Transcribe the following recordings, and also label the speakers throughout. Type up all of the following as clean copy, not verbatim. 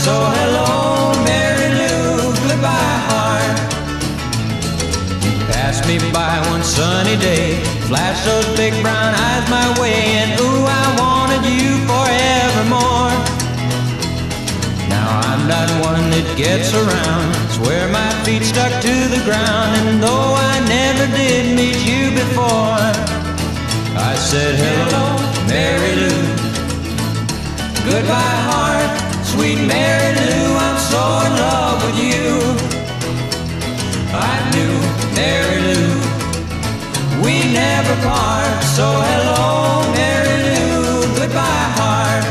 Speaker 1: So hello, Mary Lou, goodbye, heart. You passed me by one sunny day, flashed those big brown eyes my way, and ooh, I wanted you forevermore. Now I'm not one that gets around, swear my feet stuck to the ground, and though I never did meet you before, I said hello, Mary Lou, goodbye, heart. Sweet Mary Lou, I'm so in love with you. I knew, Mary Lou, we never part. So hello, Mary Lou, goodbye, heart.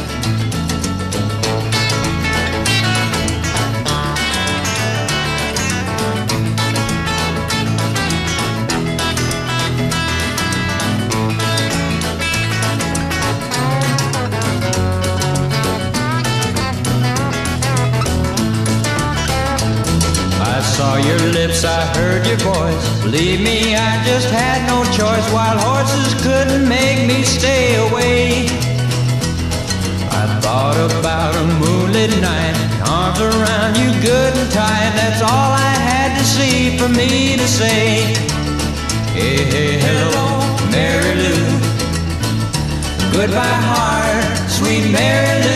Speaker 1: I saw your lips, I heard your voice. Believe me, I just had no choice. Wild horses couldn't make me stay away. I thought about a moonlit night, arms around you good and tight. That's all I had to see for me to say. Hey, hey, hello, Mary Lou, goodbye, heart. Sweet Mary Lou,